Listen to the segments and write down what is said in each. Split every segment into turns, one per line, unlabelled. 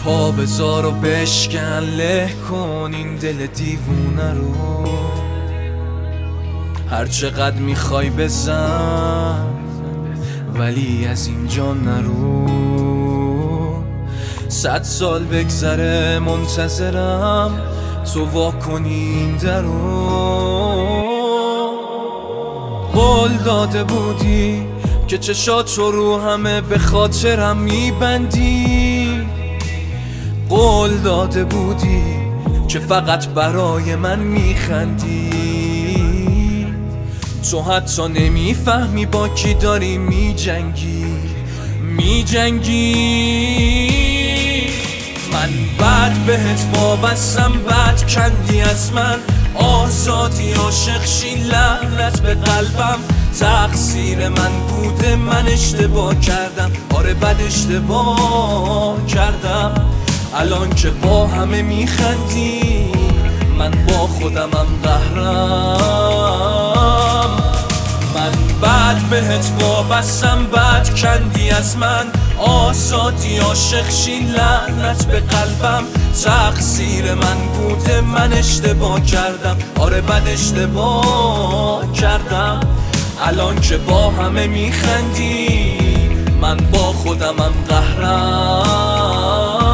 پا بذار و بشکن، له کن این دل دیوونه رو. هر چقدر میخوای بزن ولی از اینجا نرو. 100 سال بگذره منتظرم تو وا کنی این درو. قول داده بودی که چشاتو رو همه به خاطرم میبندی. قول داده بودی که فقط برای من میخندی. تو حتی نمیفهمی با کی داری میجنگی. من بعد بهت وابستم، بعد کندی از من. آزادی عاشق شی، لعنت به قلبم. تقصیر من بوده، من اشتباه کردم. آره بد اشتباه کردم. الان که با همه میخندی من با خودمم قهرم. من بعد بهت وابستم، بعد کندی از من. آزادی عاشق شی، لعنت به قلبم. تقصیر من بوده، من اشتباه کردم. آره بد اشتباه کردم. الان که با همه میخندی من با خودمم قهرم.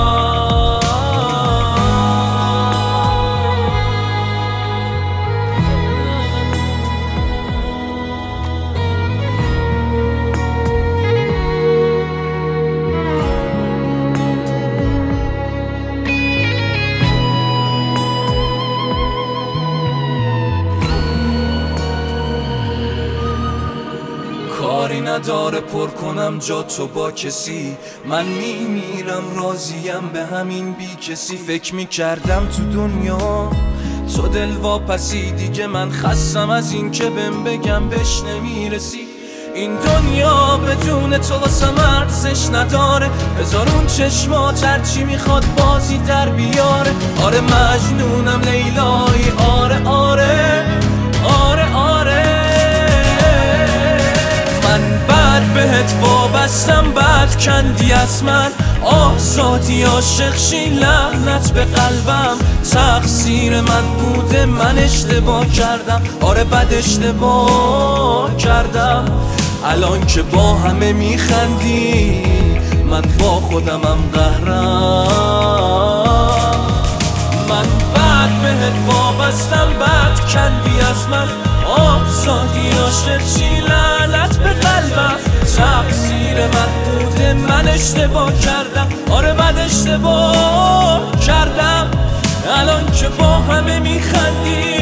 کاری نداره پر کنم جا تو با کسی. من میمیرم راضیم به همین بی کسی. فکر میکردم تو دنیا تو دل واپسی. دیگه من خستم از این که بهم بگم بهش نمیرسی. این دنیا بدون تو واسم ارزش نداره. بذار اون چشمات هرچی میخواد بازی در بیاره. آره مجنونم لیلایی، آره آره آره آره. من بعد بهت وابستم، بعد کندی از من. آزادی عاشق شی، لعنت به قلبم. تقصیر من بوده، من اشتباه کردم. آره بد اشتباه کردم. الان که با همه میخندی من با خودمم قهرم. من بعد بهت وابستم، بعد کندی از من. آزادی عاشق شی، لعنت به قلبم. تقصیر من بوده، من اشتباه کردم. آره بد اشتباه کردم. الان که با همه میخندی